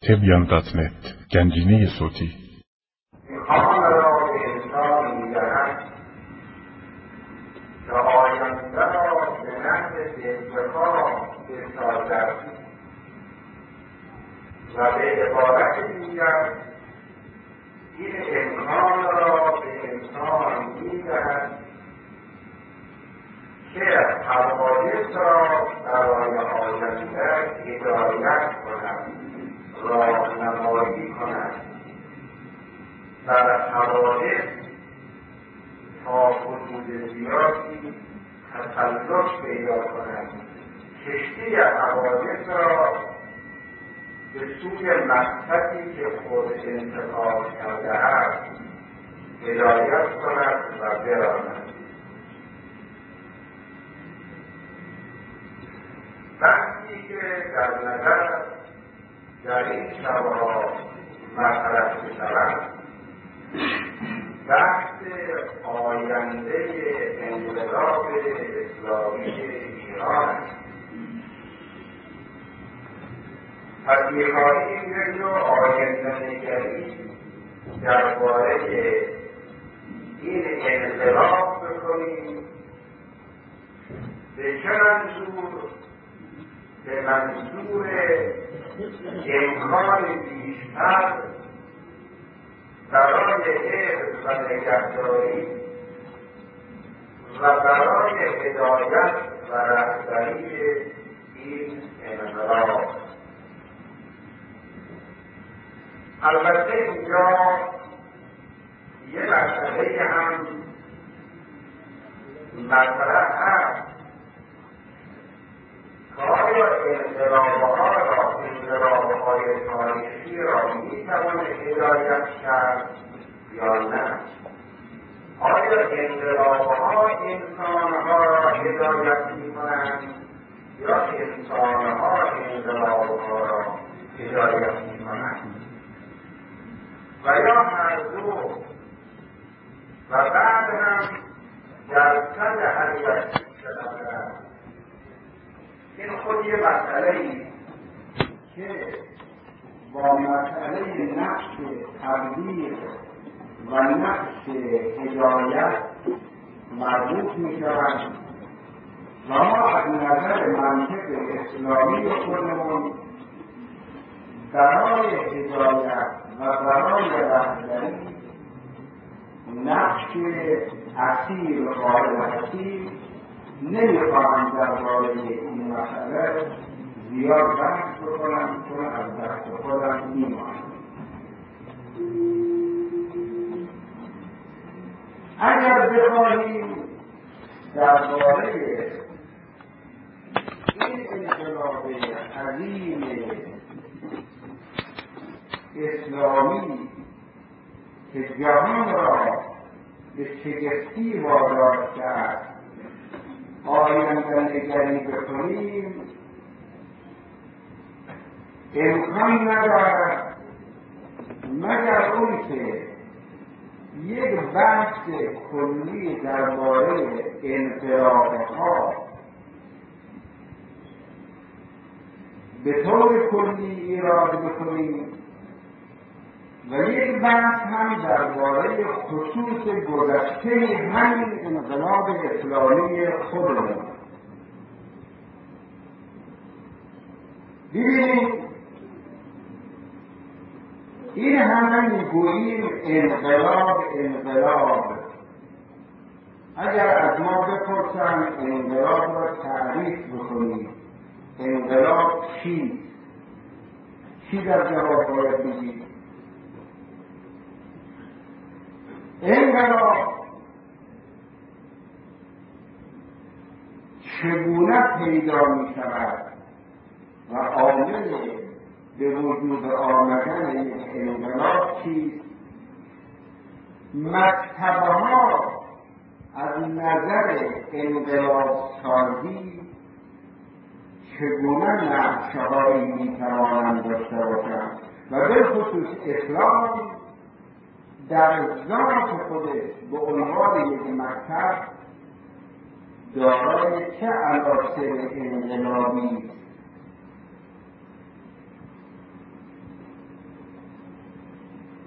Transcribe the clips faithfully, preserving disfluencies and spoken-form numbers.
تبیان دات نت گنجینه صوتی. امکان را به انسان می‌دهد که آینده را به نحو دلبخواه بسازد و به عبارت دیگر این امکان را به انسان می‌دهد که حوادث را برای آینده هدایت کند، راهنمایی کند، در حوادث تا حدود زیادی تسلط پیدا کند، کشتی حوادث را به سوی مقصدی که خود انتخاب کرده است هدایت کند و براند. بحثی که در نظر در این شبها مطرح می‌شود بحث آینده انقلاب اسلامی ایران است. پس می‌خواهیم یک نوع آینده‌نگری درباره این انقلاب بکنیم. به چه منظور؟ به منظور امکان بیشتر برای حفظ و نگهداری و برای هدایت و رهبری این انقلاب. البته اینجا یه مسئله هم مطرح هست که آیا انقلاب‌ها را انقلاب‌های تاریخی را می‌توان هدایت کرد یا نه؟ آیا انقلاب‌ها انسان‌ها را هدایت می‌کنند یا انسان‌ها انقلاب‌ها را هدایت می‌کنند و یا هر دو؟ و بعد هم در صد حقیقت شدن این خود یه مسئله‌ای که با مسئله نقش تبلیغ و نقش هدایت مربوط می‌شود و ما از نظر منطق اسلامی خودمون برای هدایت و برای رهبری نقش اصیل و قائل اصیل نمی‌خواهم درباره این مسئله زیاد بحث بکنم چون از دست خودم می‌مانم. اگر بخواهیم درباره این انقلاب عظیم اسلامی که جهان را به شگفتی وادار کرد آینده‌نگری بکنیم امکان ندارد مگر اون که یک بحث کلی درباره انقلاب‌ها به طور کلی ایراد بکنیم و یک بحث هم درباره خصوص گذشته همین انقلاب اسلامی خودمون. ببینید این همه میگوییم انقلاب انقلاب. اگر از ما بپرسن انقلاب را تعریف بکنید انقلاب چیست؟ چی در جواب باید بگید؟ انقلاب چگونه پیدا می شود و عامل به وجود آمدن یک انقلاب چیست؟ مکتبه ها از نظر انقلاب سازی چگونه نقشه هایی می توانند داشته باشند و بالخصوص اسلام در ذات خودش به عنوان یک مکتب دارای چه عناصر انقلابی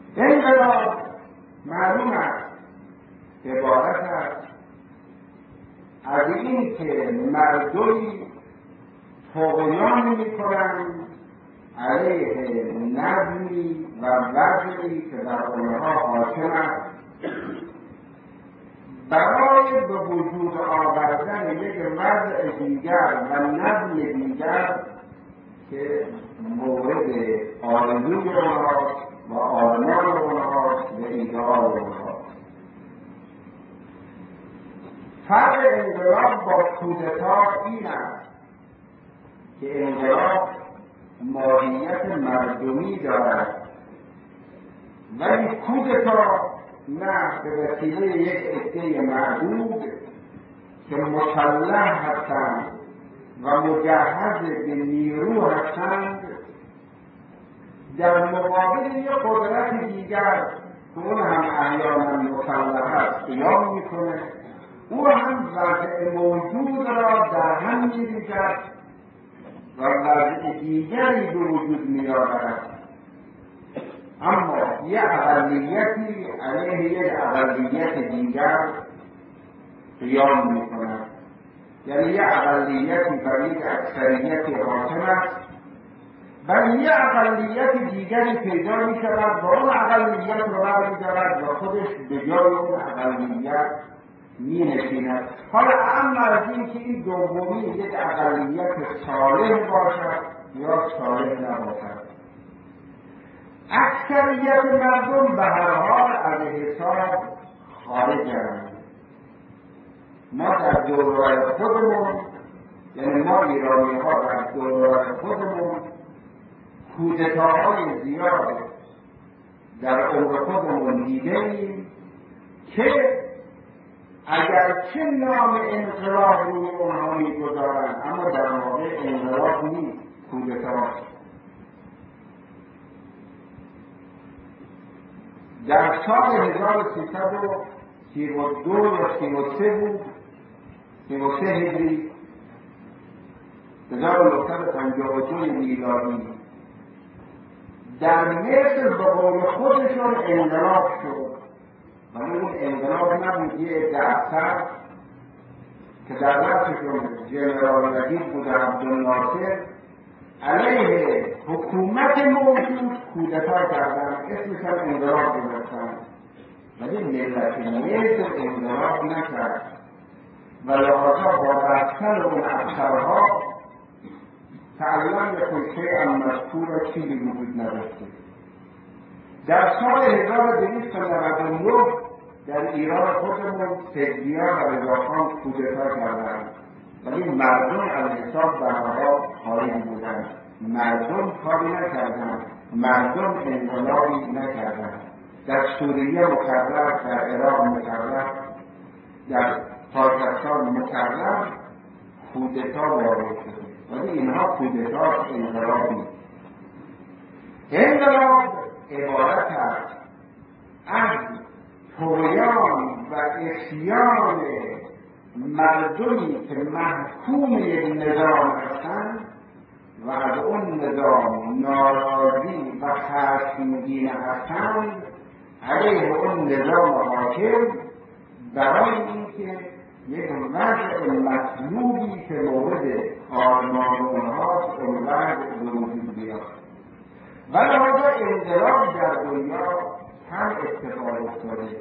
انقلاب معلوم است عبارت است از این که مردمی طغیان میکنند علیه نظمی و وضعی که در آنها حاکم است برای به وجود آوردن یک وضع دیگر و نظم دیگر که مورد آرزوی آنهاست و آرمان آنهاست و ایدئال آنهاست. فرق انقلاب با کودتا این است که انقلاب ماهیت مردمی دارد ولی کودتا نه به وسیله یک عده معدود که مسلح هستند و مجهز به نیرو هستند در مقابل یک قدرت دیگر که اون هم احیانا مسلح است قیام میکنه، او هم وضع موجود را در هم می‌ریزد و وضع دیگری به وجود می‌آورد. اما یک اقلیتی علیه یک اقلیت دیگر قیام می‌کند، یعنی یک اقلیتی بر یک اکثریت حاکم است، بل یک اقلیت دیگری پیدا می‌شود و اون اقلیت را برمی‌دارد و خودش به جای اون اقلیت می نشیند. حالا اما از این که این دومی یک اقلیت صالح باشد یا صالح نباشد، اکثریت مردم به هر حال از حساب خارجند. ما در دوره‌های خودمون، یعنی ما ایرانی ها در دوره‌های خودمون کودتاهای زیاد در عمر خودمون دیدیم که اگرچه نام انقلاب روی اونها میگذارند اما در واقع انقلاب نیست، کودتاست. در سال هزار و سیصد و سی و دو یا سی و سه بود، سی و سه هجری، هزار و نهصد و پنجاه و دو میلادی، در مصر به قول خودشون انقلاب شد. ولی اون انقلاب نبود یه عده افسر که در رأسشون ژنرال نجیب بود عبدالناصر علیه حکومت موجود کودتا کردن، اسمش هم انقلاب گذاشتن، ولی ملت مصر انقلاب نکرد و لحاظا با رفتن اون افسرها تعلم یکن شیئا مذکورا چیزی وجود نداشته. در سال هزار و دویست و نود و نه در ایران خودمون سیدیا و رضاخان کودتا کردند، ولی مردم از حساب برها خارج بودند. مردم کاری نکردند، مردم انقلابی نکردند. در سوریه مکرر، در عراق مکرر، در پاکستان مکرر کودتا وارد شد، ولی اینها کودتا انقلابی. انقلاب عبارت است از طغیان و عصیان مردمی که محکوم یک نظام هستند و از اون نظام ناراضی و خشمگین هستند علیه اون نظام حاکم برای اینکه یک وضع مطلوبی که مورد آرمان اونهاست اون وضع به وجود بیاد. و لحاظا انقلاب در دنیا هم اتفاق افتاده.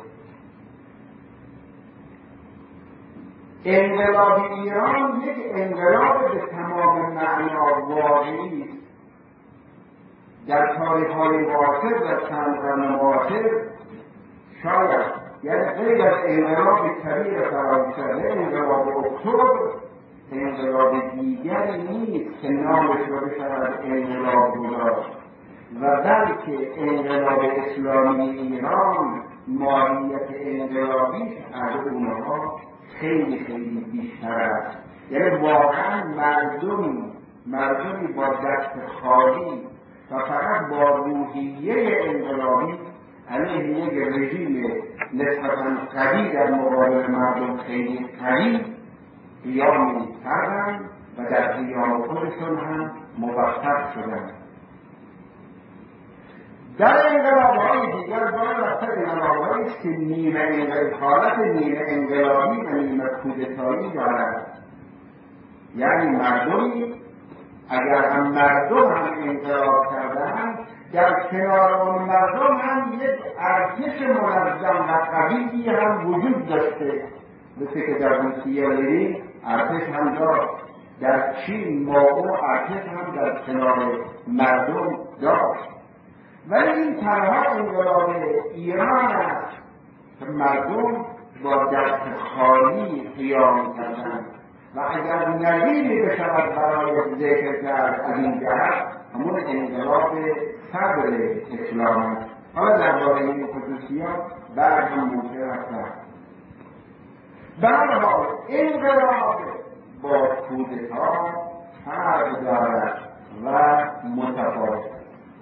انقلاب ایران یک انقلاب به تمام معنا واقعی است. در تاریخ‌های معاصر و چند قرن معاصر شاید یعنی غیر از انقلاب کبیر فرانسه و انقلاب اکتبر انقلاب دیگری نیست که نامش را بشود انقلاب گذاشت و بلکه انقلاب اسلامی ایران ماهیت انقلابیش از اونها خیلی خیلی بیشتر است. یعنی واقعا مردمی مردمی با دست خالی و فقط با روحیه انقلابی علیه یک رژیم نسبتاً قوی در مقابل مردم خیلی قوی قیام کردند و در قیام خودشون هم موفق شدند. در انقلاب‌های دیگر باید وقتا انقلاب‌هایی است که نیمه انقلابی، حالت نیمه انقلابی و نیمه کودتایی دارد. یعنی مردمی اگر هم مردم هم انقلاب کردن، در کنار اون مردم هم یک ارتش منظم و قوی هم وجود داشته، مثل که در روسیه لیرین ارتش هم داشت، در چین ماو ارتش هم در کنار مردم داشت. ولی این تنها انقلاب ایران است که مردم با دست خالی قیام کردند و اگر نظیری بشود برای ذکر کرد از این جهت همون انقلاب صدر اسلام است. حالا درباره این خصوصیات بعد هم ممکن است. به هر حال انقلاب با کودتا فرق دارد و متفاوت.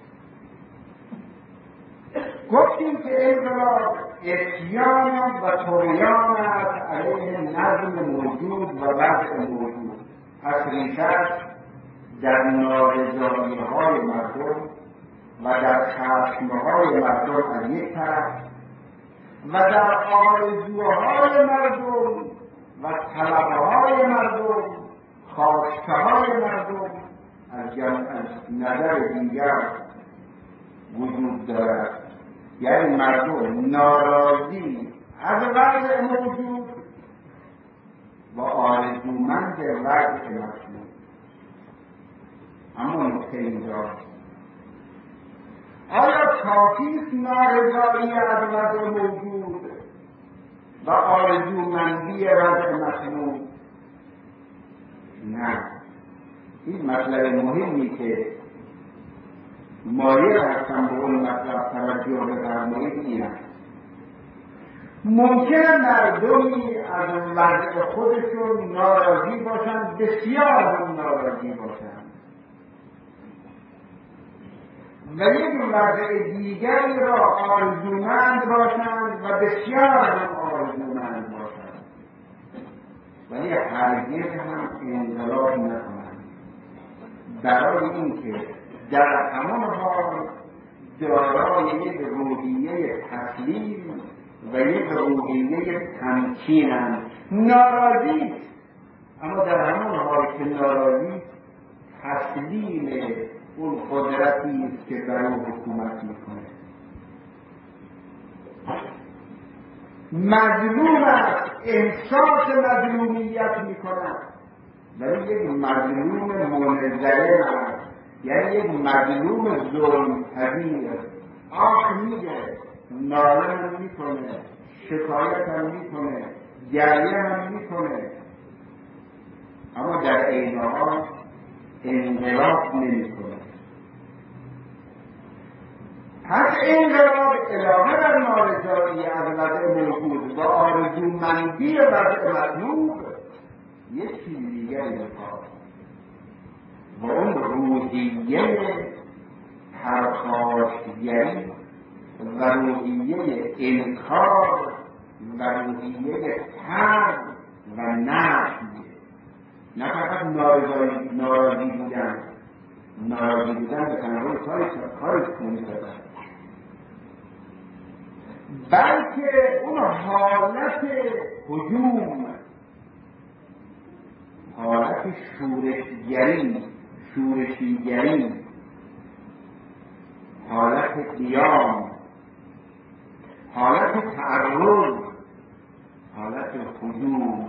گفتیم که انقلاب اسیان و طغیان است علیه نظم موجود و وضع موجود، پس ریشش در نارضایی‌های مردم و در خشم‌های مردم از یک طرف و در آرزوهای مردم و طلب‌های مردم، خواسته‌های مردم از نظر دیگر وجود دارد. یعنی مردم ناراضی از وضع موجود و آرزومند وضع مطلوب. اما نکته اینجاست، آیا کافی است نارضایی از وضع موجود و آرزومندی وضع مطلوب؟ نه. این مطلب مهمی که مایل هستم به اون مطلب توجه بفرمایید این است. ممکنه مردمی از وضع خودشون ناراضی باشند، بسیار هم ناراضی باشند، و یک وضع دیگری را آرزومند باشند و بسیار هم آرزومند باشند، ولی هرگز هم انقلاب نکنند، برای اینکه در همان حال دارای یک روحیه تسلیم و یک روحیه تمکینند. ناراضی اما در همان حال که ناراضی تسلیم اون قدرتی است که بر اون حکومت میکنه. مظلوم است، احساس مظلومیت میکند، ولی یک مظلوم منزعج است، یعنی یک مظلوم ظلم پذیر، آه میگه، ناله هم میکنه، شکایت هم میکنه، گریه هم میکنه، اما در عین حال انقلاب نمیکنه. پس انقلاب علاوه بر نارضایی از وضع موجود و آرزومندی وضع مطلوب یک چیز دیگری میخواد و اون روحیه پرخاشگری و روحیه انکار و روحیه طرد و نفی. نه فقط ناراضی ناراضی بودن، ناراضی بودن به تنهایی کارش نمی‌کردن، بلکه اون حالت هجوم، حالت شورشگری، شورشیگری، حالت قیام، حالت تعرض، حالت هجوم.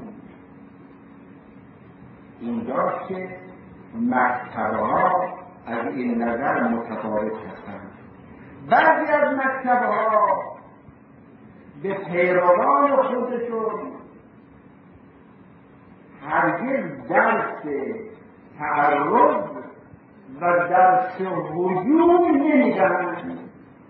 اینجاست که مکتبه ها از این نظر متفاوت هستند. بعضی از مکتبه ها به پیروان خودشون هرگز درس تعرض و درس هجوم نمیدهند،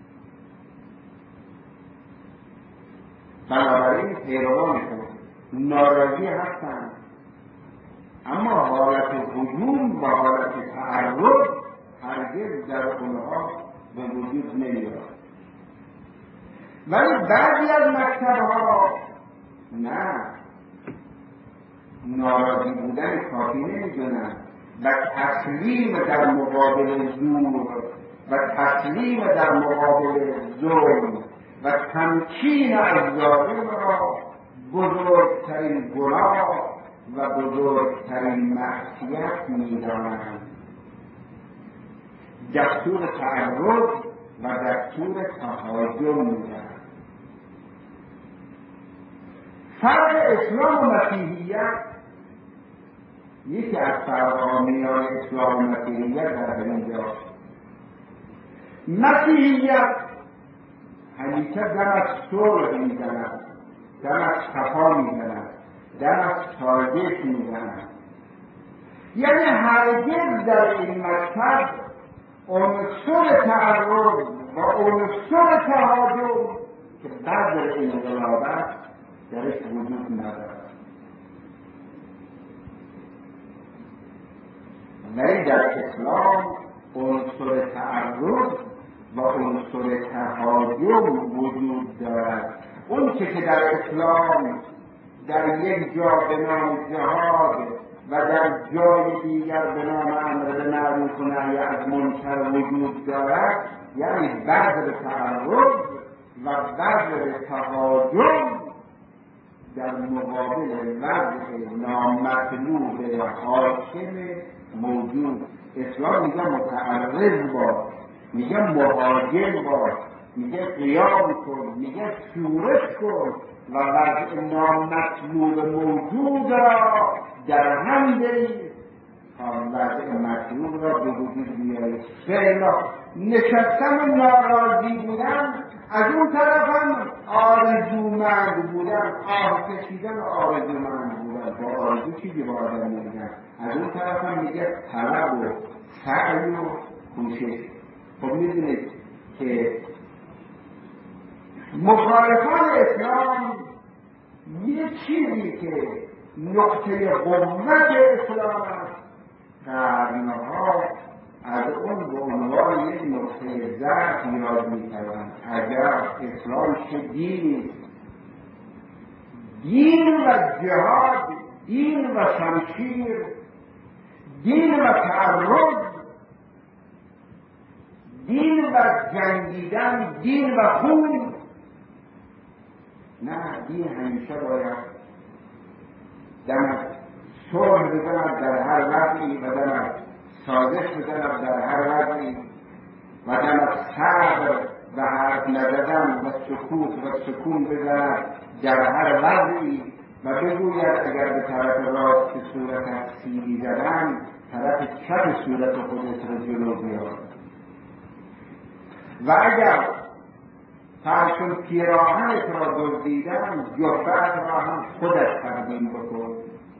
بنابراین پیروانشون ناراضی هستند، اما حالت هجوم و حالت تعرض هرگز در اونها به وجود نمیاد. ولی بعضی از مکتب‌ها نه، ناراضی بودن کافی نمیدونن و تسلیم در مقابل زور و تسلیم در مقابل ظلم و تمکین از ظالم را بزرگترین گناه و بزرگترین معصیت می‌دانند. دستور تعرض و دستور تهاجم می‌دانند. فرق اسلام و مسیحیت، یکی از فرق‌ها میان اسلام و مسیحیت در اینجاست. مسیحیت همیشه دم از صلح می‌زند، دم از صفا می‌زند، دم از سازش می‌زند. یعنی هرگز در این مذهب عنصر تعرض و عنصر تهاجم که بذر انقلاب است درش وجود ندارد. ولی در اسلام عنصر تعرض و عنصر تهاجم وجود دارد. اون چه که در اسلام در یک جا به نام جهاد و در جای دیگر به نام امر بالمعروف و نهی از منکر وجود دارد، یعنی بذر تعرض و بذر تهاجم در مقابل وضع نامطلوب حاکم موجود. اسلام میگه متعرض باش، میگه مهاجم باش، میگه قیام کن، میگه شورش کن و وضع نامطلوب موجود را در هم بریز تا وضع مطلوب را به وجود بیاری. فعلا نشستن و ناراضی بودن، از اون طرف هم آرزومند بودن، آه کشیدن و آرزومند بودن. با آرزو چیزی با آدم نمیگن. از اون طرف هم میگه طلب و سعی و کوشش. خب میدونید که مخالفان اسلام یه چیزی که نقطه قوت اسلام است، قرنها از اون به عنوان یک نقطه ضعف یاد می‌کنند. اگر اسلام چه دینی، دین و جهاد، دین و شمشیر، دین و تعرض، دین و جنگیدن، دین و خون. نه، دین همیشه باید دم از صلح بزند در هر وضعی و دم از سازش بزند در هر وضعی و دم از صبر و حرف نزدن و سکوت و سکون بزند در هر وضعی و بگوید اگر به طرف راست صورت از سیلی زدن، طرف چپ صورت خودت رو جلو بیار. و اگر فرشون پیراهنت را دزدیدن، جبهت را هم خودت تقدیم بکن.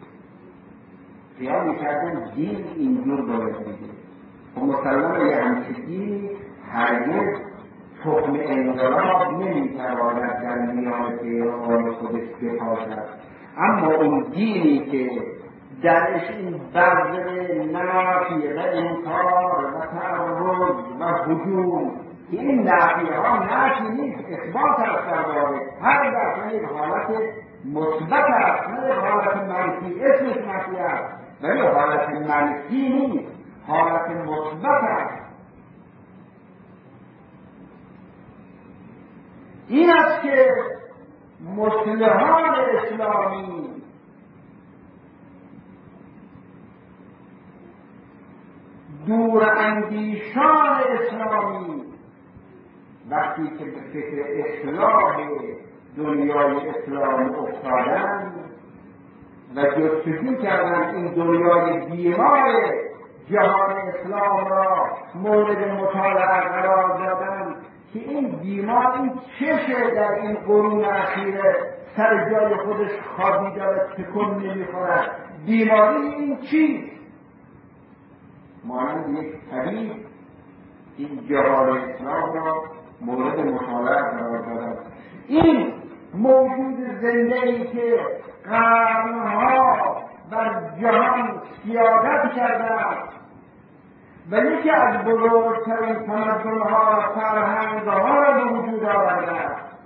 خیال می‌کردن دین اینجور باید بگه. و مسلمه یه همچه دینی هرگز تخم انقلاب نمی‌تواند در میان پیروان خودش بپاشد. اما اون دینی که درش این بذر نفی و انکار و تعرض و هجوم، که این نفی ها نفی نیست، اثبات است در واقع، هر در یک حالت مثبت است، نه یک حالت منفی. اسمش نفی است ولی حالت منفی نیست، حالت مثبت است. این است که مصلحان اسلامی دور اندیشان اسلامی وقتی که به فکر اصلاح دنیای اسلام افتادند و جستجو کردند این دنیای بیمار جهان اسلام را مورد مطالعه قرار دادند که این بیمار این چشه در این قرون اخیره سر جای خودش خوابیده و تکون نمیخورد. بیماری این چیست؟ مانند یک طبیب این جهان اسلام را مورد مطالعه قرار دادند. این موجود زنده‌ای که قرنها بر جهان سیادت کرده است و یکی از بزرگترین تمدن‌ها و فرهنگ‌ها را به وجود آورده است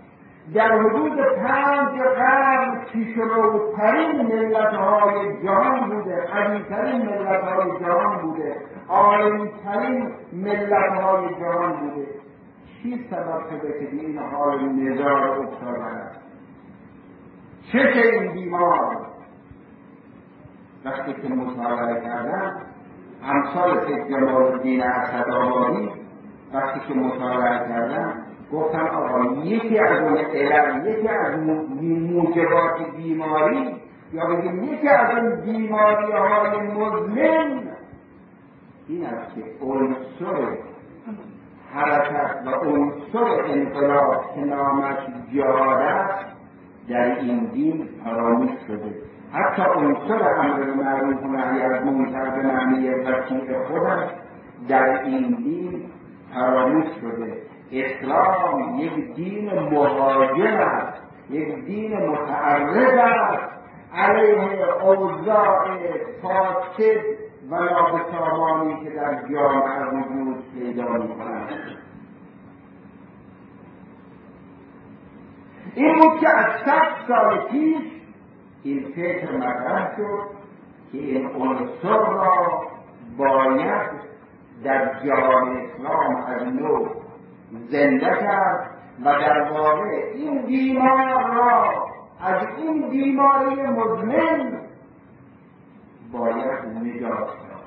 در حدود پنج قرن پیشروترین ملت‌های جهان بوده، قوی‌ترین ملت‌های جهان بوده، عالی‌ترین ملت‌های جهان بوده. چی سبب شده که این حال نزاع افتاده است؟ چه این بیمار؟ وقتی که مطالعه کردن امثال سید جمال الدین اسدآبادی وقتی که مطالعه کردن گفتن آقا یکی از اون علل، یکی از موجبات بیماری یا بگیم یکی از اون بیماری های مزمن این است که عنصر حرکت و عنصر انقلاب که نامش جهاد است در این دین فراموش شده. حتی عنصر امر معروف و نهی از منکر به معنی وسیع خودش در این دین فراموش شده. اسلام یک دین مهاجم است، یک دین متعرض است علیه اوضاع فاسد و نابسامانی که در جامعه وجود پیدا می‌کند. این بود که از صد سال پیش این فکر مطرح شد که این عنصر را باید در جهان اسلام از نو زنده کرد و در واقع این بیمار را از این بیماری مزمن باید نجات داد.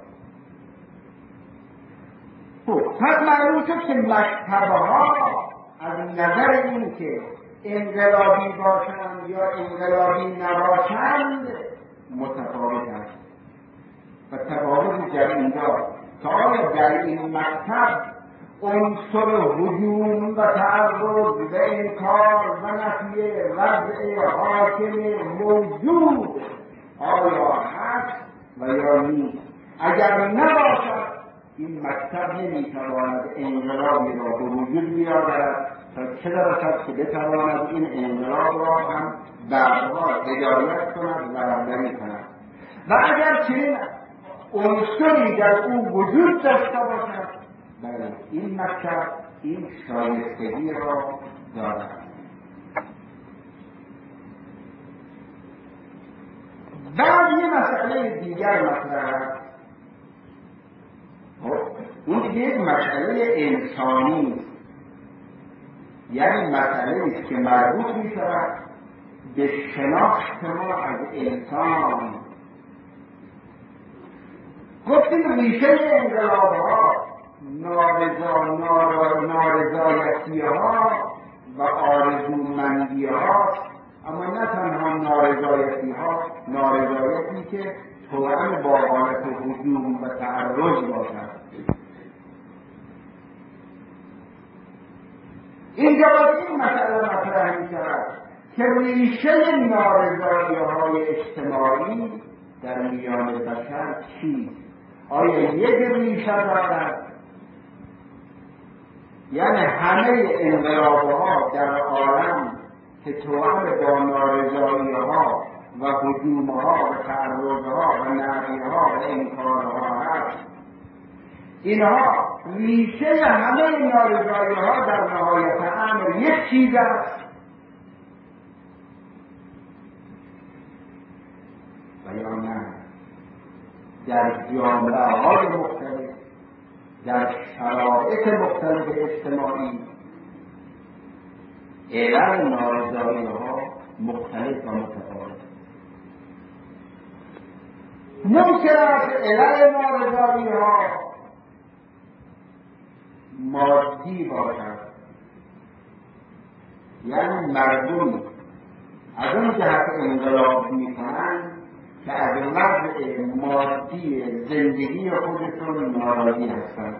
خب پس معلوم شد که مکتبه ها از نظر این که انقلابی باشند یا انقلابی نباشند متفاوت است و تفاوت در اینجا که آیا در این مکتب عنصر هجوم و تعرض و انکار و نفی وضع حاکم موجود آیا هست و یا نیست؟ اگر نباشد این مکتب نمیتواند انقلابی را به وجود بیاورد تا چه درصد که بتواند این انقلاب را هم بعدها هدایت کند و رهبری کند. و اگر چنین عنصری در او وجود داشته باشد بله این مکتب این شایستگی را دارد. بعد یه مسئله دیگر مطرح است. اون یک مسئله انسانی است، یعنی مسئله است که مربوط می شود به شناخت ما از انسان. گفتیم ریشه انقلاب ها نارضا نارضایتی ها و آرزومندی ها، اما نه تنها نارضایتی ها، نارضایتی که توأم با حالت هجوم و تعرض باشد. اینجا این مسئله مطرح می شود که ریشه نارضایی های اجتماعی در میان بشر چیست؟ آیا یک ریشه دارد؟ یعنی همه انقلاب‌ها در عالم که توأم با نارضایی‌ها و هجوم‌ها و تعرض‌ها و نفی‌ها و انکارها هست، اینها ریشه همه نارضایی‌ها در نهایت امر یک چیز است و یا نه؟ در جامعه‌های مختلف، در شرایط مختلف اجتماعی علل نارضایی‌ها مختلف و متفاوت. ممکن است علل نارضایی‌ها مادی باشد، یعنی مردم از اون جهت انقلاب میکنند که از وضع مادی زندگی خودشون ناراضی هستند.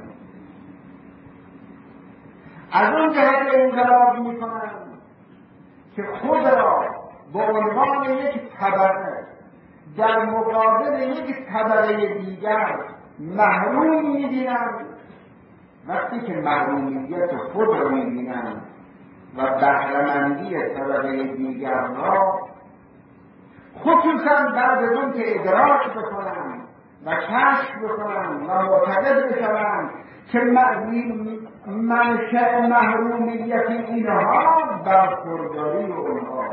از اون جهت انقلاب میکنند که خود را به عنوان یک طبقه در مقابل یک طبقه دیگر محروم می‌بینند. وقتی که محرومیت خود را می‌بینند و بهره‌مندی طبقه دیگر را، خصوصا بعد از اون که ادراک بکنند و کشف بکنن و معتقد بشن که منشأ محرومیت اینها برخورداری اونها،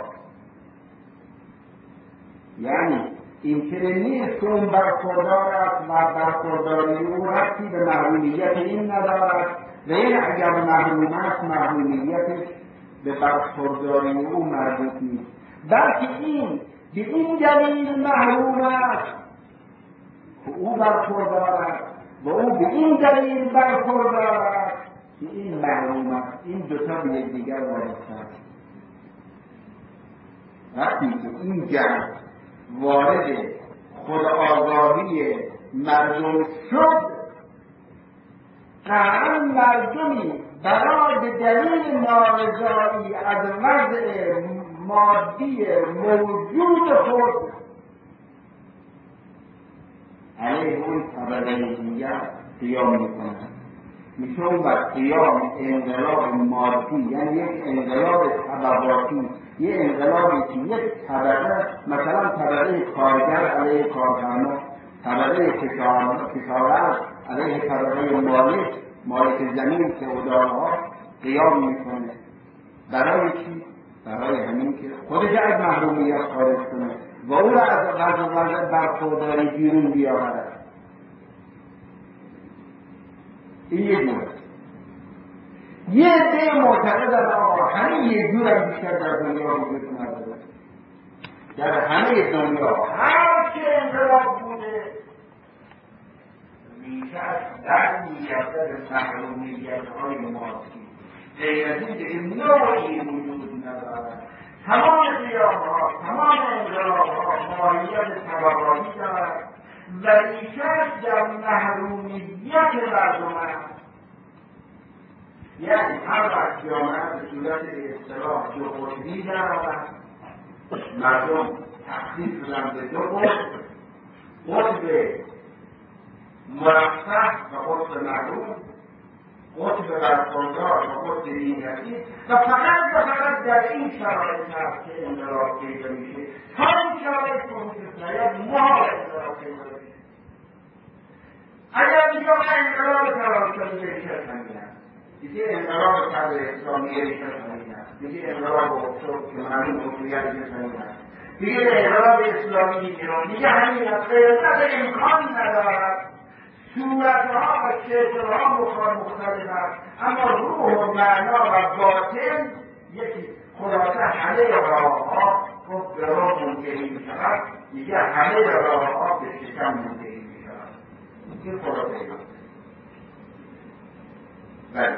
یعنی این که نیست که اون برخوردار است و برخورداری او ربطی به محرومیت این ندارد و این اگر محروم است محرومیتش به برخورداری او مربوط نیست، بلکه این به این دلیل محروم است که او برخوردار است و او به این دلیل برخوردار است که این محروم است. این دوتا به یکدیگر وابسته است. وقتی که این جمع وارد خود آگاهی مردم شد، قطعاً مردمی برای به دلیل نارضایی از وضع مادی موجود خود علیه اون طبقه دیگر قیام میکنند. میشه اون وقت قیام انقلاب مادی، یعنی یک انقلاب طبقاتی، یک انقلابی که یک طبقه، مثلا طبقه کارگر علیه کارفرما، طبقه کشاورز علیه طبقه مالک، مالک زمین، فئودال‌ها قیام میکنه. برای چی؟ برای همین که خودش از محرومیت خارج کنه و او را از وضع وضع برخورداری بیرون بیاورد. این یک نوع. یه عده معتقدن آقا همه یک جور هم بیشتر در دنیا وجود نداره. در همه دنیا هر که انقلاب بوده ریشه از در میگرده محرومیت های مادی، غیر از این که نوعی وجود ندارد. تمام قیامها، تمام انقلابها ماهیت طبقاتی دارد و ریشه‌اش در محرومیت مردم است. یعنی هر وقت جامعه به صورت اصطلاح دو قطبی درآمد، مردم تقسیم شدن به دو قطب، قطب مرفه و قطب محروم، قطب برخوردار و قطب بی‌نظیر، و فقط و فقط در این شرایط هست که انقلاب پیدا میشه. تا این شرایط وجود نیاد محال انقلاب پیدا میشه. اگر دیگه انقلاب قرار شده ریشه همین است، دیگه انقلاب صدر اسلامی ریشه همین است، دیگه انقلاب اکتبر که معلوم اکتبریت ریشه همین است، دیگه انقلاب اسلامی ایران دیگه همین است. غیرت امکان ندارد. صورتها و شکلها مختلف است، اما روح و معنا و باطن یکی. خلاصه همه راهها خب به راه منتهی میشود، دیگه همه راهها به شکم منتهی میشود. این خلاصه ای است. ولی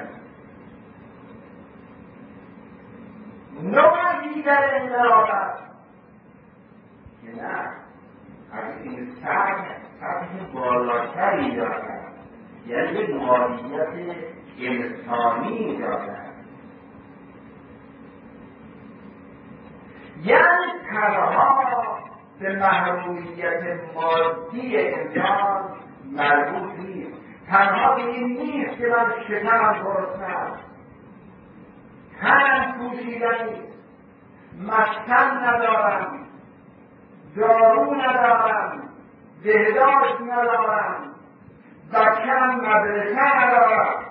نوع دیگر انقلاب است که نه از این سطح سطح بالاتری دارد، یعنی یک ماهیت انسانی دارد، یعنی تنها به محرومیت مادی انسان مربوط نیست. تنها به این نیست که من شکمم گرسنه است، تنم پوشیدنی، مسکن ندارم، دارو ندارم، بهداشت ندارم، بچه‌م مدرسه ندارم.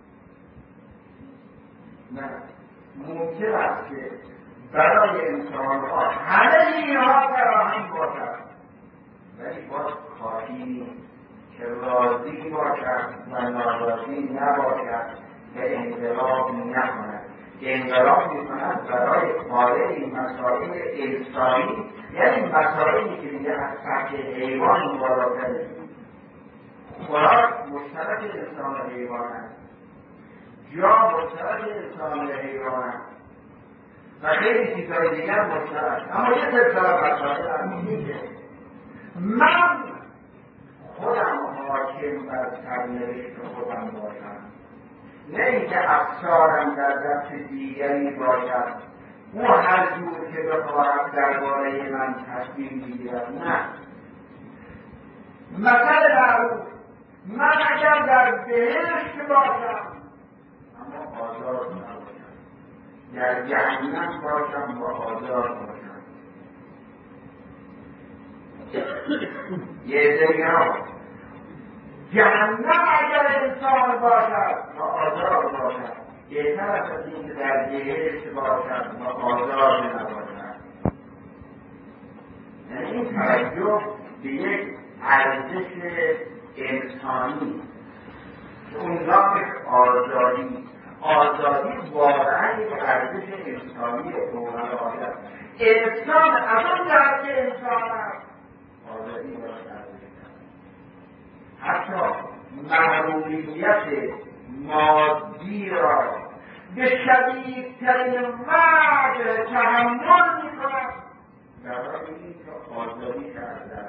نه، ممکن است که برای انسان‌ها همه اینها فراهم باشد، ولی باز کافی نیست که راضی باشد و ناراضی نباشد و انقلاب نکند. انقلاب میکند برای حال مسائل انسانی، یعنی مسائلی که دیگه از سطح حیوان بالاتره. خوراک مشترک انسان و حیوان است، جا مشترک انسان و حیوان است و خیلی چیزهای دیگر مشترک، اما یه سلسله مسائل است که من خودم حاکم بر سرنوشت خودم باشم، نه اینکه افسارم در دست دیگری باشد، او هر جور که بخواهد درباره من تصمیم میگیرد. نه، مثل معروف، من اگر در بهشت باشم اما آزاد نباشم، در جهنم باشم و آزاد باشم. یه دیگه ها جهنم اگر انسان باشد و آزاد باشد بهتر است از اینکه در بهشت باشد و آزاد نباشد. یعنی این توجه به یک ارزش انسانی که اون نامش آزادی آزادی واقعا یک ارزش انسانی فوق‌العاده است. انسان از اون جهت که انسان است آزادی باید ارزش است. حتی محرومیت مادی را به شدیدترین وجه تحمل می‌کند برای اینکه آزادی از دست